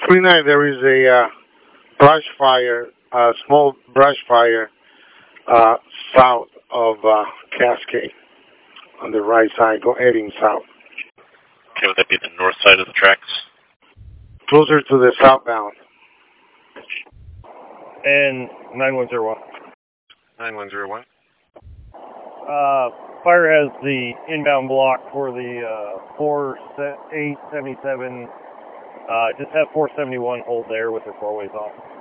39, there is a brush fire, a small brush fire south of Cascade on the right side, heading south. Okay, would that be the north side of the tracks? Closer to the southbound. And 9101. 9101. Fire has the inbound block for the 4877. Just have 471 hold there with their 4 ways off.